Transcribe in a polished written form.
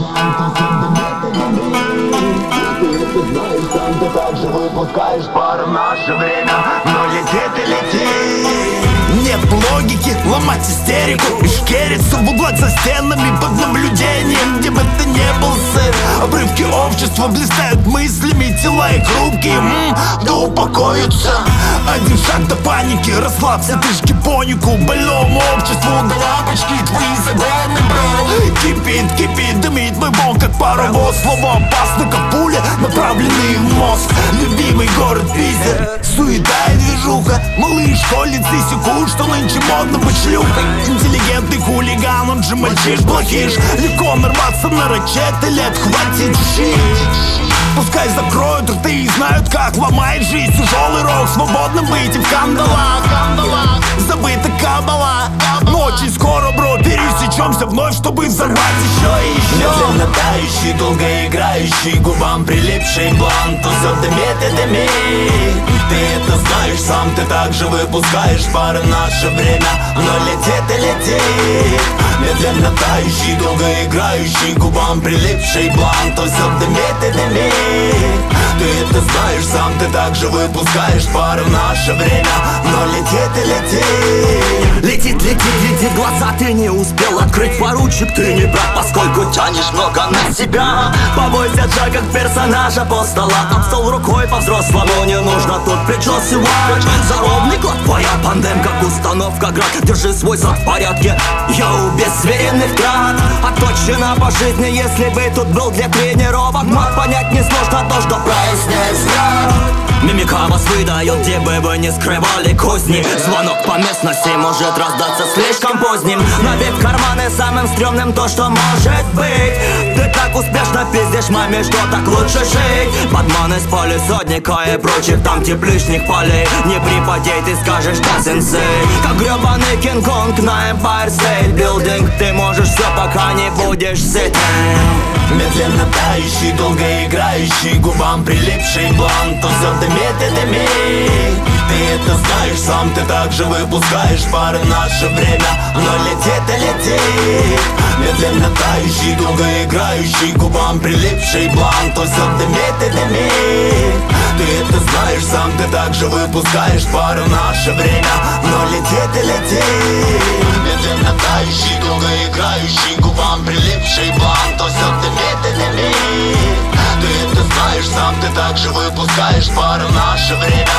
Сам ты также выпускаешь пар в наше время, но летит и летит. Нет логики, ломать истерику и шкериться в углах за стенами под наблюдением, где бы ты не был сыр. Обрывки общества блистают мыслями, тела их хрупкие, да упокоятся. Один шаг до паники, расслабься, ты ж кипонику. Больному обществу до лампочки твои загоны, бро. Кипит, кипит, дымит мой бон, как паровоз. Слово опасно, как пуля, направленные в мозг. Любимый город Питер, суета и движуха. Малые школьницы секут, что нынче модно быть шлюхой. Интеллигентный хулиган, он же мальчиш-блохиш. Легко нарваться на рачет или отхватить щит. Пускай закроют рты и знают, как ломает жизнь. Тяжелый рок, свободным быть и в кандалах. Забыта кабала. Но очень скоро, бро, пересечемся вновь, чтобы взорвать еще и еще. Медленно тающий, долго играющий, губам прилипший блант. Все дымит и дымит. Ты это знаешь сам, ты также выпускаешь пары в наше время, но летит и летит. Медленно тающий, долго играющий, губам прилипший блант. Все дымит и дымит. Ты это знаешь сам, ты также выпускаешь пары в наше время, но летит и летит. Летит, летит, летит, глаза ты не успел открыть. Поручик, ты не брат, поскольку тянешь много на себя. Побойся Джека, как персонажа по стола. Об стол рукой по-взрослому, не нужно тут причесывать. Заробный клад, твоя пандем, как установка град. Держи свой зад в порядке, йоу, без сверенных трат. Отточена по жизни, если бы тут был для тренировок. Мог понять несложно то, что прайс не взгляд. Мимика вас выдает, где бы вы не скрывали козни. Звонок по местности может раздаться слишком поздним. Набей в карманы самым стрёмным то, что может быть. Ты так успешно пиздишь маме, что так лучше жить. Подман из полисотника и прочих там тепличных полей. Не припадей, ты скажешь, да, сенсей. Как гребаный Кинг-Конг на Empire State Building. Ты можешь все, пока не будешь сытым. Медленно тающий, долго играющий, губам прилипший блант. Все дымит и дымит. Ты это знаешь сам, ты также выпускаешь пары в наше время, но летит и летит. Медленно тающий, долго играющий, губам прилипший блант. Все дымит и дымит. Ты это знаешь сам, ты также выпускаешь пары в наше время, но летит и летит. Медленно тающий, долго играющий, губам прилипший блант. Все дымит и дымит. Ты это знаешь сам, ты также выпускаешь пары в наше время,